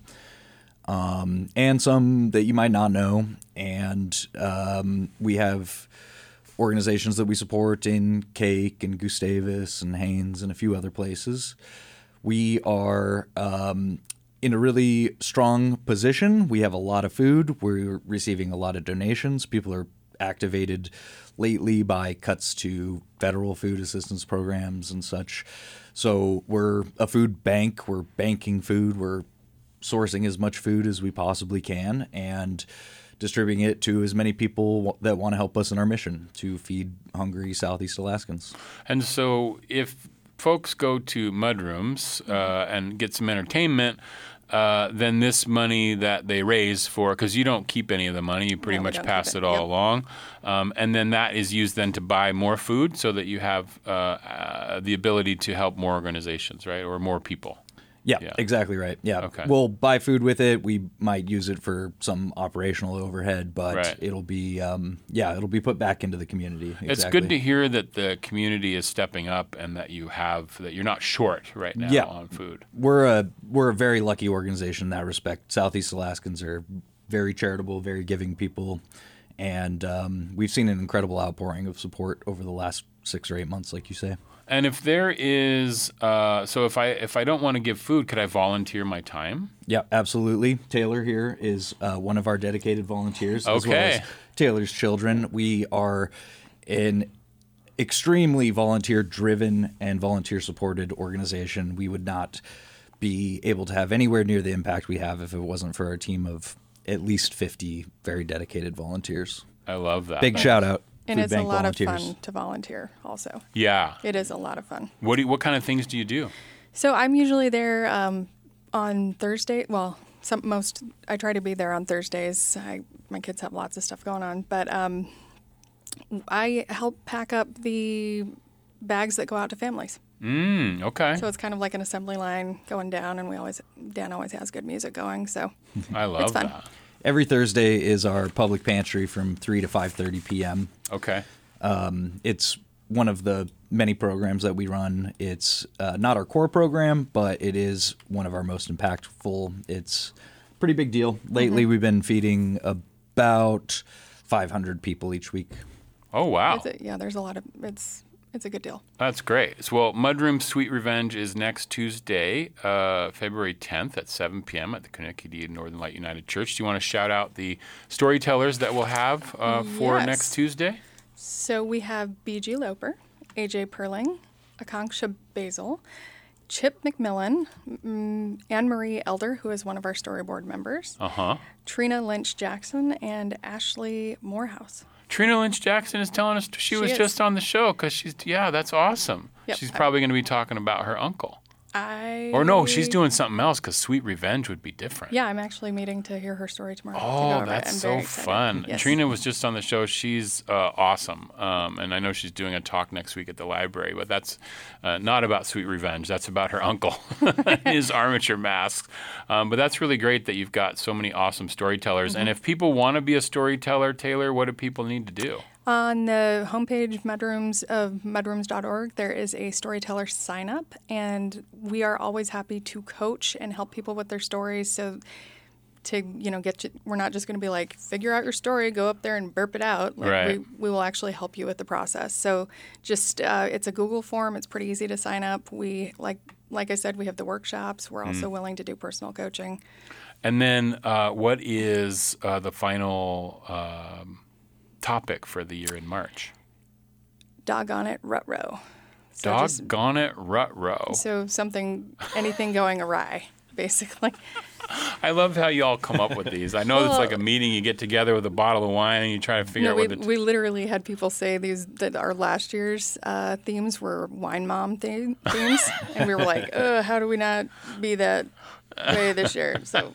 and some that you might not know. And we have organizations that we support in Cake and Gustavus and Haines and a few other places. We are in a really strong position. We have a lot of food. We're receiving a lot of donations. People are activated lately by cuts to federal food assistance programs and such. So we're a food bank. We're banking food. We're sourcing as much food as we possibly can and distributing it to as many people that want to help us in our mission to feed hungry Southeast Alaskans. And so if folks go to Mudrooms and get some entertainment, then this money that they raise for, because you don't keep any of the money, you pretty much pass it all along, and then that is used then to buy more food so that you have the ability to help more organizations, right, or more people. Yeah, exactly right. Yeah. Okay. We'll buy food with it. We might use it for some operational overhead, but it'll be it'll be put back into the community. Exactly. It's good to hear that the community is stepping up and that you're not short right now on food. We're a very lucky organization in that respect. Southeast Alaskans are very charitable, very giving people, and we've seen an incredible outpouring of support over the last 6 or 8 months, like you say. And if there is, so if I don't want to give food, could I volunteer my time? Yeah, absolutely. Taylor here is one of our dedicated volunteers, as well as Taylor's children. We are an extremely volunteer-driven and volunteer-supported organization. We would not be able to have anywhere near the impact we have if it wasn't for our team of at least 50 very dedicated volunteers. I love that. Big shout out. And it's a lot of fun to volunteer also. Yeah. It is a lot of fun. What kind of things do you do? So I'm usually there on Thursday. Well, I try to be there on Thursdays. My kids have lots of stuff going on, but I help pack up the bags that go out to families. Okay. So it's kind of like an assembly line going down, and Dan always has good music going. So I love it's fun. that. Every Thursday is our public pantry from 3 to 5:30 p.m. Okay. It's one of the many programs that we run. It's not our core program, but it is one of our most impactful. It's a pretty big deal. Lately, we've been feeding about 500 people each week. Oh, wow. There's a lot of it's a good deal. That's great. So, well, Mudroom's Sweet Revenge is next Tuesday, February 10th at 7 p.m. at the Coonekidee Northern Light United Church. Do you want to shout out the storytellers that we'll have for next Tuesday? So we have B.G. Loper, A.J. Perling, Akanksha Basil, Chip McMillan, Anne-Marie Elder, who is one of our storyboard members, Trina Lynch-Jackson, and Ashley Morehouse. Trina Lynch-Jackson is telling us she was just on the show because that's awesome. Yep. She's probably going to be talking about her uncle. Or no, she's doing something else because Sweet Revenge would be different. Yeah, I'm actually meeting to hear her story tomorrow. Oh, that's so fun. Yes. Trina was just on the show. She's awesome. And I know she's doing a talk next week at the library, but that's not about Sweet Revenge. That's about her uncle, his armature masks. But that's really great that you've got so many awesome storytellers. And if people want to be a storyteller, Taylor, what do people need to do? On the homepage mudrooms.org, there is a storyteller sign up, and we are always happy to coach and help people with their stories. So we're not just going to be like, figure out your story, go up there and burp it out. We will actually help you with the process. So just it's a Google form. It's pretty easy to sign up. We like I said, we have the workshops. We're also willing to do personal coaching. And then what is the final topic for the year in March? Doggone it, Rut-row. So Doggone it, Rut-row. So anything going awry, basically. I love how you all come up with these. I know it's like a meeting. You get together with a bottle of wine and you try to figure out what we literally had people say that our last year's themes were wine mom themes. And we were like, how do we not be that way this year? So,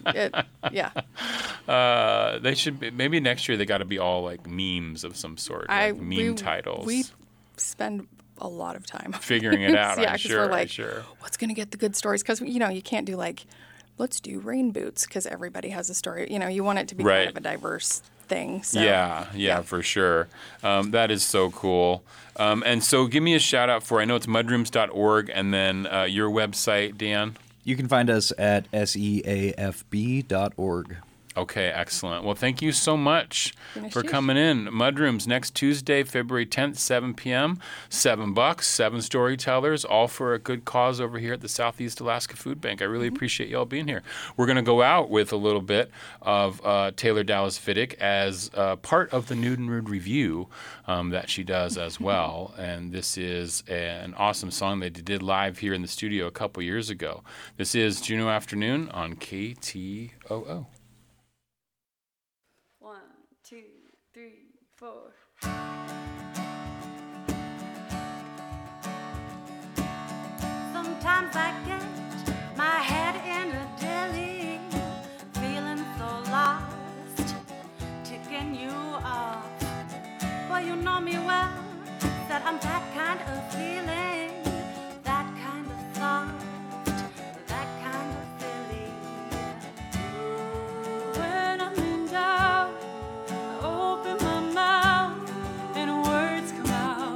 they should be, maybe next year they got to be all like memes of some sort, meme titles. We spend a lot of time figuring it out. Yeah, I'm sure. What's going to get the good stories? Because you can't do let's do rain boots because everybody has a story. You want it to be kind of a diverse thing. So, yeah, for sure. That is so cool. And so give me a shout out for, I know it's mudrooms.org, and then your website, Dan. You can find us at seafb.org. Okay, excellent. Well, thank you so much for coming in. Mudrooms next Tuesday, February 10th, 7 p.m. $7, 7 storytellers, all for a good cause over here at the Southeast Alaska Food Bank. I really appreciate you all being here. We're going to go out with a little bit of Taylor Dallas Fiddick as part of the Newton Review that she does as well. And this is an awesome song that they did live here in the studio a couple years ago. This is Juneau Afternoon on KTOO. 1, 2, 3, 4. Sometimes I get my head in a dilly, feeling so lost, ticking you off. Well, you know me well, that I'm that kind of feeling, that kind of soft, that kind of silly. When I'm in doubt, open my mouth and words come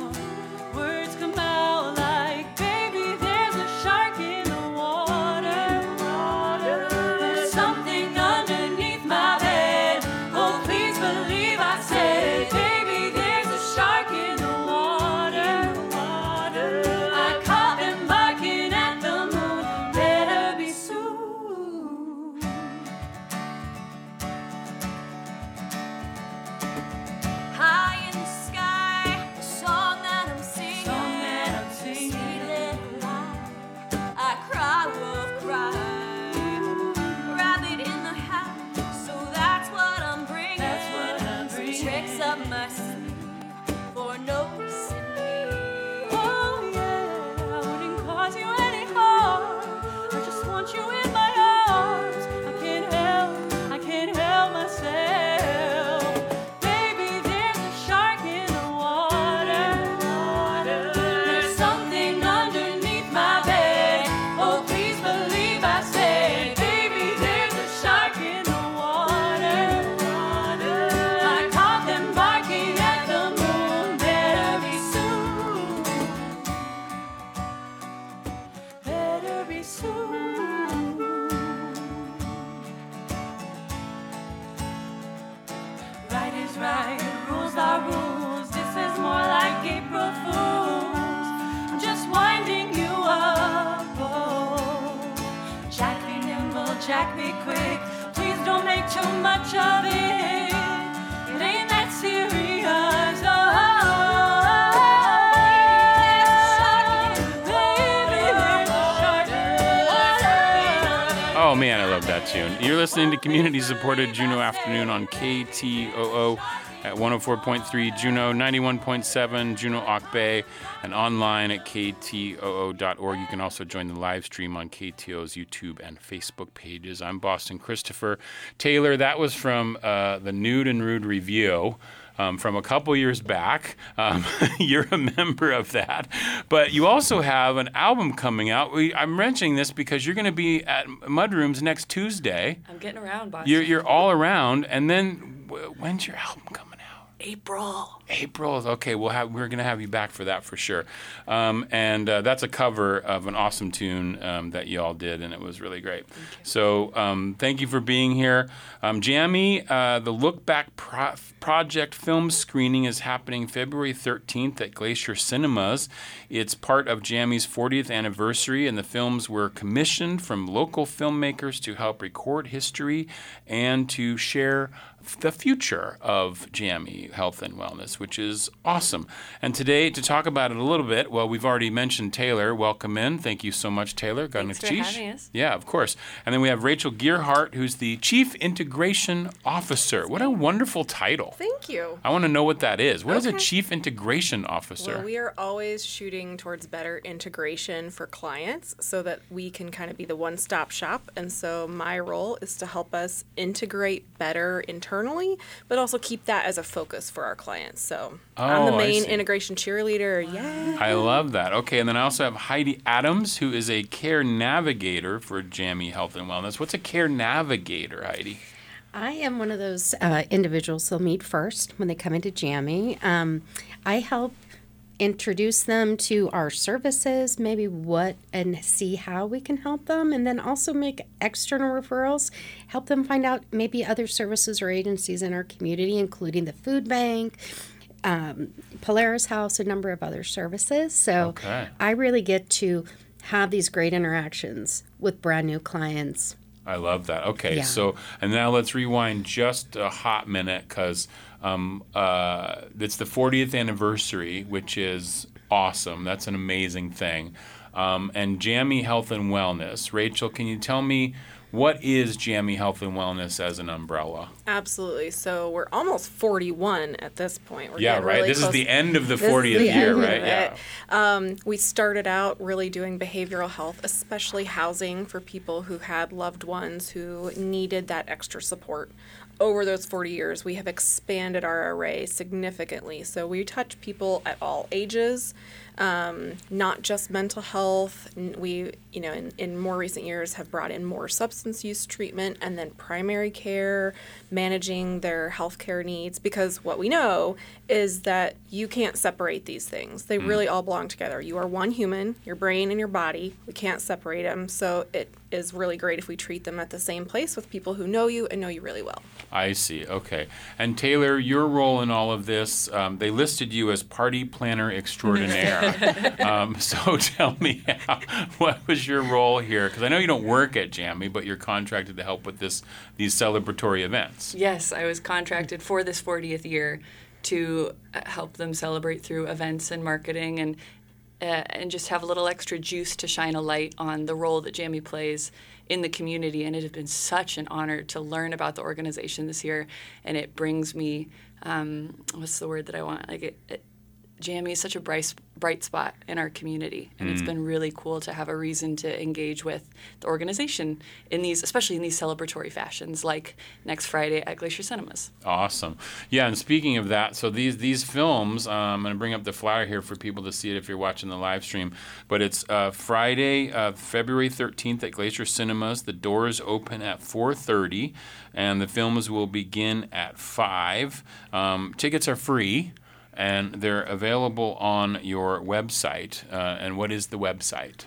out like, baby, there's a shark in the water. There's something underneath my bed. Oh, please believe I said, baby, there's a shark in the water. I caught him barking at the moon. Better be soon. High in the sky, the song that I'm singing, sweet little light, I cry, wolf cry, rabbit in the hat, so that's what I'm bringing, some tricks up my sleeve for noticing me. Oh yeah, I wouldn't cause you any harm, I just want you in my arms. I can't help myself. Baby, there's a shark in the water. There's something underneath my bed. Oh, please believe I said, baby, there's a shark in the water. I caught them barking at right. Rules are rules. This is more like April Fools. I'm just winding you up. Oh, Jack be nimble, Jack be quick. Please don't make too much of it. It ain't that serious. Oh man, I love that tune. You're listening to community-supported Juneau Afternoon on KTOO at 104.3 Juneau, 91.7 Juneau Auk Bay, and online at ktoo.org. You can also join the live stream on KTO's YouTube and Facebook pages. I'm Boston Christopher. Taylor, that was from the Nude and Rude Review. From a couple years back. You're a member of that. But you also have an album coming out. I'm mentioning this because you're going to be at Mudrooms next Tuesday. I'm getting around, Boston. You're all around. And then when's your album coming out? April. Okay, we're going to have you back for that for sure. And that's a cover of an awesome tune that you all did, and it was really great. So thank you for being here. Jammy, the Look Back Project film screening is happening February 13th at Glacier Cinemas. It's part of Jammy's 40th anniversary, and the films were commissioned from local filmmakers to help record history and to share the future of Jammy Health and Wellness, which is awesome. And today, to talk about it a little bit, well, we've already mentioned Taylor. Welcome in. Thank you so much, Taylor. Thanks for having us. Yeah, of course. And then we have Rachel Gearhart, who's the Chief Integration Officer. What a wonderful title. Thank you. I want to know what that is. What is a Chief Integration Officer? Well, we are always shooting towards better integration for clients so that we can kind of be the one-stop shop. And so my role is to help us integrate better internally, but also keep that as a focus for our clients. So I'm the main integration cheerleader. Yeah. I love that. Okay, and then I also have Heidi Adams, who is a care navigator for Jammy Health and Wellness. What's a care navigator, Heidi? I am one of those individuals they'll meet first when they come into Jammy. I help introduce them to our services, maybe what and see how we can help them, and then also make external referrals, help them find out maybe other services or agencies in our community, including the food bank, Polaris House, a number of other services. So I really get to have these great interactions with brand new clients. I love that. Okay, so, and now let's rewind just a hot minute because it's the 40th anniversary, which is awesome. That's an amazing thing. And Jammy Health and Wellness. Rachel, can you tell me what is Jammy Health and Wellness as an umbrella? Absolutely. So we're almost 41 at this point. We're right. Really this close. is the end of the 40th year, right? Yeah. We started out really doing behavioral health, especially housing for people who had loved ones who needed that extra support. Over those 40 years, we have expanded our array significantly. So we touch people at all ages, not just mental health. We, in more recent years have brought in more substance use treatment and then primary care, managing their healthcare needs, because what we know is that you can't separate these things. They really all belong together. You are one human, your brain and your body. We can't separate them. So it is really great if we treat them at the same place with people who know you and know you really well. I see. Okay. And Taylor, your role in all of this, they listed you as party planner extraordinaire. So tell me, what was your role here? Because I know you don't work at Jammy, but you're contracted to help with these celebratory events. Yes, I was contracted for this 40th year to help them celebrate through events and marketing and just have a little extra juice to shine a light on the role that Jammy plays in the community. And it has been such an honor to learn about the organization this year. And it brings me, what's the word that I want? Jammy is such a bright spot in our community, and it's been really cool to have a reason to engage with the organization especially in these celebratory fashions, like next Friday at Glacier Cinemas. Awesome. Yeah, and speaking of that, so these films, I'm going to bring up the flyer here for people to see it if you're watching the live stream, but it's Friday, February 13th at Glacier Cinemas. The doors open at 4:30, and the films will begin at 5. Tickets are free. And they're available on your website. And what is the website?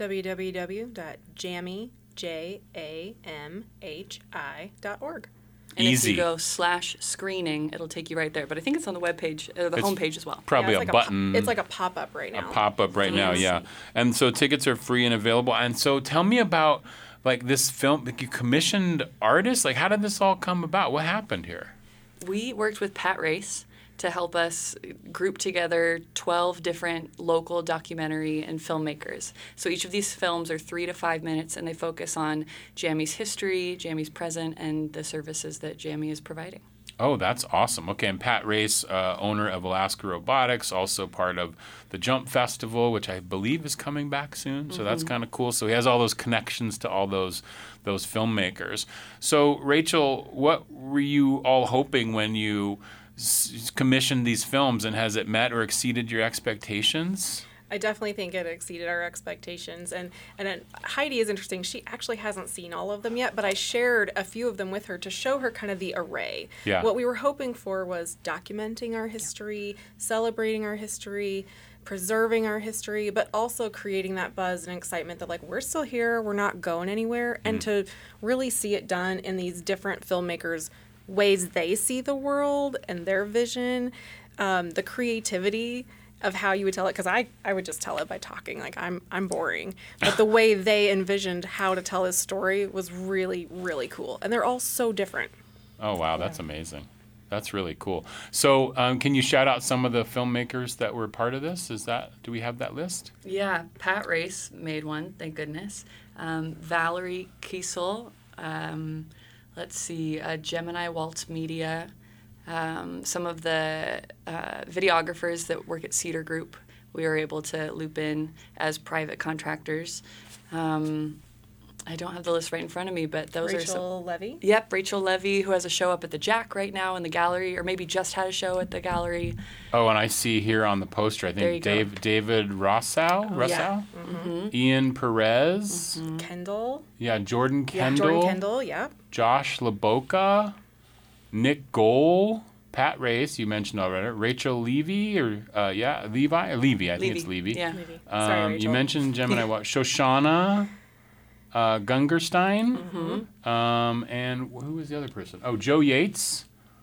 www.jammy.org. And Easy. if you go /screening, it'll take you right there. But I think it's on the webpage, or the It's homepage as well. Probably Yeah, a it's button. It's like a pop-up right now. A pop-up right now, yeah. And so tickets are free and available. And so tell me about like this film. Like, you commissioned artists. Like, how did this all come about? What happened here? We worked with Pat Race to help us group together 12 different local documentary and filmmakers. So each of these films are 3 to 5 minutes, and they focus on Jamie's history, Jamie's present, and the services that Jamie is providing. Oh, that's awesome. Okay, and Pat Race, owner of Alaska Robotics, also part of the Jump Festival, which I believe is coming back soon. So that's kind of cool. So he has all those connections to all those filmmakers. So Rachel, what were you all hoping when you commissioned these films, and has it met or exceeded your expectations? I definitely think it exceeded our expectations. And Heidi is interesting. She actually hasn't seen all of them yet, but I shared a few of them with her to show her kind of the array. Yeah. What we were hoping for was documenting our history, celebrating our history, preserving our history, but also creating that buzz and excitement that, like, we're still here, we're not going anywhere, and to really see it done in these different filmmakers' ways they see the world and their vision, the creativity of how you would tell it, because I would just tell it by talking, like I'm boring, but the way they envisioned how to tell this story was really, really cool, and they're all so different. Oh, wow, that's amazing. That's really cool. So can you shout out some of the filmmakers that were part of this? Do we have that list? Yeah, Pat Race made one, thank goodness. Valerie Kiesel, let's see, Gemini Waltz Media, some of the videographers that work at Cedar Group, we were able to loop in as private contractors. I don't have the list right in front of me, but those are some. Rachel Levy? Yep, Rachel Levy, who has a show up at the Jack right now in the gallery, or maybe just had a show at the gallery. Oh, and I see here on the poster, I think David Rossau, Yeah. Ian Perez, Kendall. yeah, Jordan Yeah, Kendall, Jordan Kendall, yeah. Josh Laboca, Nick Gohl, Pat Race, you mentioned already, Rachel Levy, or Levy, I think it's Levy. Yeah. Levy. Sorry, Rachel. You mentioned Gemini Shoshana Gungerstein, and who was the other person? Oh, Joe Yates,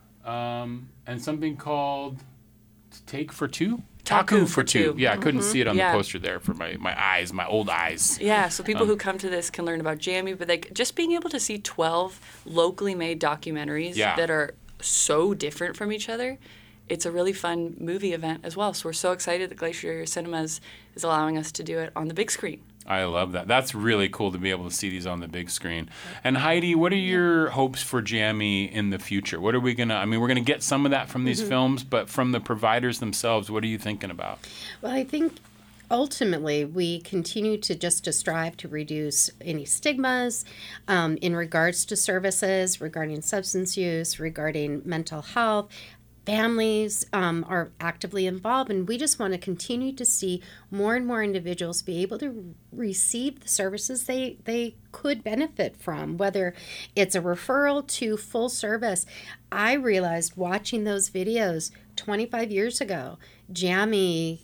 and something called Take for Two? Taku for Two. Yeah, I couldn't see it on the poster there for my eyes, my old eyes. Yeah, so people who come to this can learn about Jamie, but just being able to see 12 locally made documentaries that are so different from each other, it's a really fun movie event as well. So we're so excited that Glacier Cinemas is allowing us to do it on the big screen. I love that. That's really cool to be able to see these on the big screen. And Heidi, what are your hopes for Jammy in the future? What are we going to, we're going to get some of that from these films, but from the providers themselves, what are you thinking about? Well, I think ultimately we continue to strive to reduce any stigmas in regards to services, regarding substance use, regarding mental health. Families are actively involved, and we just want to continue to see more and more individuals be able to receive the services they could benefit from, whether it's a referral to full service. I realized watching those videos 25 years ago, Jammy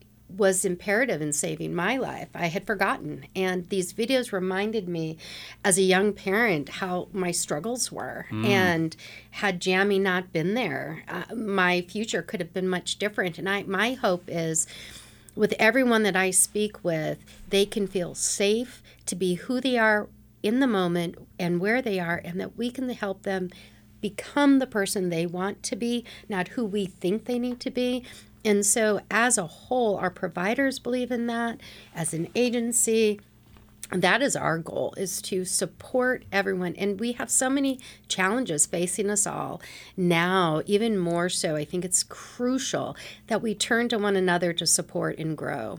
was imperative in saving my life. I had forgotten. And these videos reminded me as a young parent how my struggles were. And had Jammy not been there, my future could have been much different. And my hope is with everyone that I speak with, they can feel safe to be who they are in the moment and where they are, and that we can help them become the person they want to be, not who we think they need to be. And so as a whole, our providers believe in that. As an agency, that is our goal, is to support everyone. And we have so many challenges facing us all now, even more so. I think it's crucial that we turn to one another to support and grow.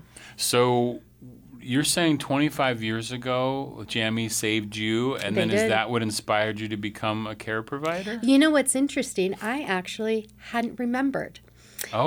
So you're saying 25 years ago, Jammy saved you, and then is that what inspired you to become a care provider? You know what's interesting? I actually hadn't remembered. Oh.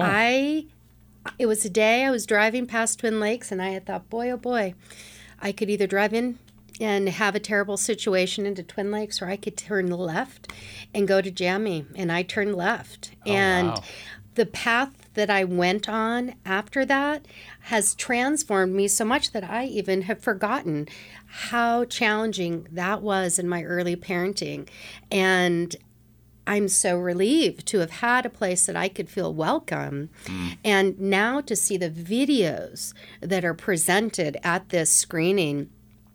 It was a day I was driving past Twin Lakes, and I had thought, boy, oh boy, I could either drive in and have a terrible situation into Twin Lakes, or I could turn left and go to Jammy. And I turned left. Wow. The path that I went on after that has transformed me so much that I even have forgotten how challenging that was in my early parenting. And I'm so relieved to have had a place that I could feel welcome. And now to see the videos that are presented at this screening,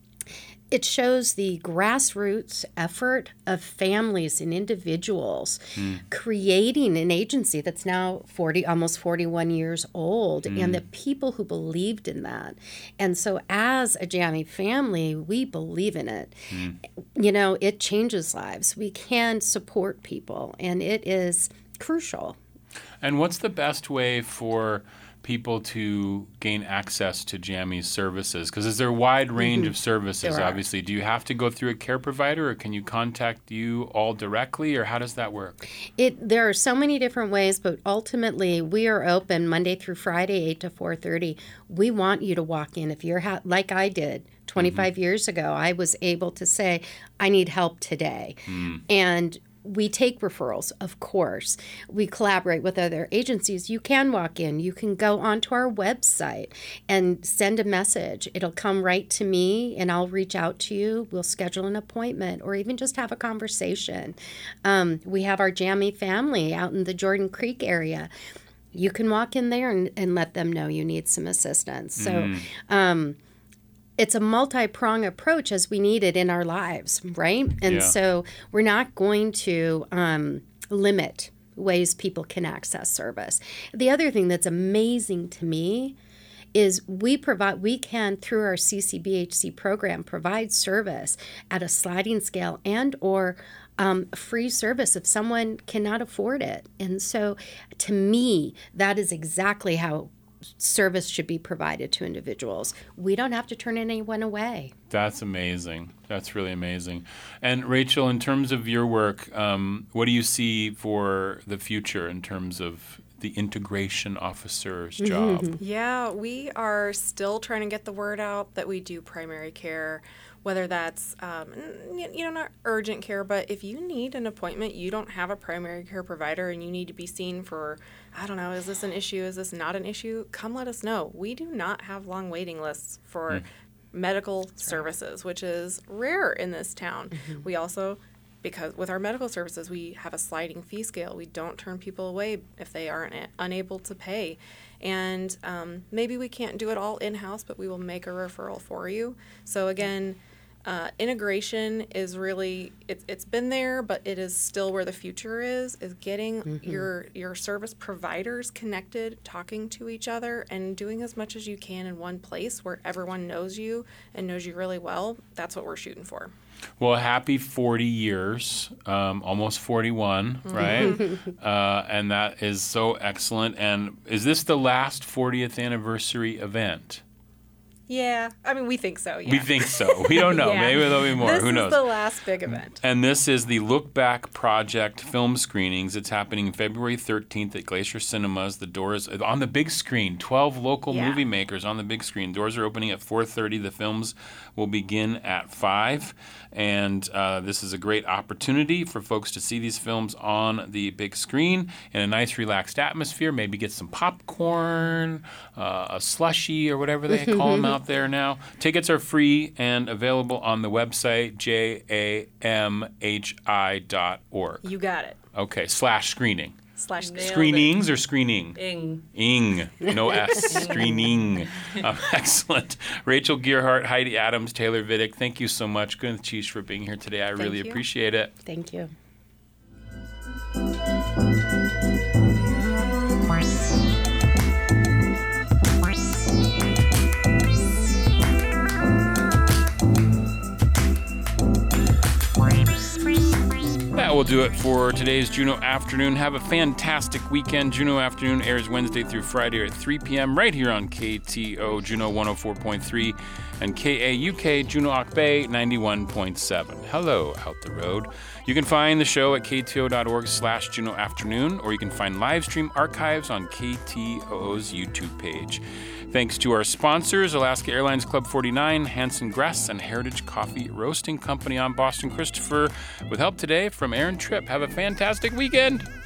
it shows the grassroots effort of families and individuals creating an agency that's now almost 41 years old, and the people who believed in that. And so as a JAMI family, we believe in it. You know, it changes lives. We can support people, and it is crucial. And what's the best way for people to gain access to JAMI's services? Because is there a wide range of services, obviously. Do you have to go through a care provider, or can you contact you all directly, or how does that work? There are so many different ways, but ultimately we are open Monday through Friday, 8 to 4:30. We want you to walk in. If you're like I did 25 years ago, I was able to say, I need help today. And we take referrals, of course. We collaborate with other agencies. You can walk in. You can go onto our website and send a message. It'll come right to me, and I'll reach out to you. We'll schedule an appointment or even just have a conversation. We have our JAMI family out in the Jordan Creek area. You can walk in there and let them know you need some assistance. So it's a multi-prong approach as we need it in our lives, right? And so we're not going to limit ways people can access service. The other thing that's amazing to me is we can, through our CCBHC program, provide service at a sliding scale and or free service if someone cannot afford it. And so to me, that is exactly how service should be provided to individuals. We don't have to turn anyone away. That's amazing. That's really amazing. And Rachel, in terms of your work, what do you see for the future in terms of the integration officer's job? Yeah, we are still trying to get the word out that we do primary care, whether that's, not urgent care, but if you need an appointment, you don't have a primary care provider and you need to be seen for, I don't know, is this an issue? Is this not an issue? Come let us know. We do not have long waiting lists for medical services, which is rare in this town. We also, because with our medical services, we have a sliding fee scale. We don't turn people away if they aren't unable to pay. And maybe we can't do it all in-house, but we will make a referral for you. So again, integration is really, it's been there, but it is still where the future is getting your service providers connected, talking to each other, and doing as much as you can in one place where everyone knows you and knows you really well. That's what we're shooting for. Well, happy 40 years, almost 41, right? And that is so excellent. And is this the last 40th anniversary event? Yeah, I mean, we think so, yeah. We think so. We don't know. Maybe there'll be more. Who knows? This is the last big event. And this is the Look Back Project film screenings. It's happening February 13th at Glacier Cinemas. The doors on the big screen. 12 local movie makers on the big screen. Doors are opening at 4:30. The films will begin at 5. And this is a great opportunity for folks to see these films on the big screen in a nice, relaxed atmosphere. Maybe get some popcorn, a slushie, or whatever they call them out there now. Tickets are free and available on the website, jamhi.org. You got it. Okay, /screening. Screenings or screening? Ing. No S. Screening. Excellent. Rachel Gearhart, Heidi Adams, Taylor Vidic, thank you so much. Gwyneth Cheese for being here today. I really appreciate it. Thank you. That will do it for today's Juneau Afternoon. Have a fantastic weekend. Juneau Afternoon airs Wednesday through Friday at 3 p.m. right here on KTO Juneau 104.3 and KAUK Juneau-Ock Bay 91.7. Hello, out the road. You can find the show at kto.org/Juneau Afternoon, or you can find live stream archives on KTOO's YouTube page. Thanks to our sponsors, Alaska Airlines Club 49, Hanson Gress, and Heritage Coffee Roasting Company. I'm Boston Christopher with help today from Aaron Tripp. Have a fantastic weekend.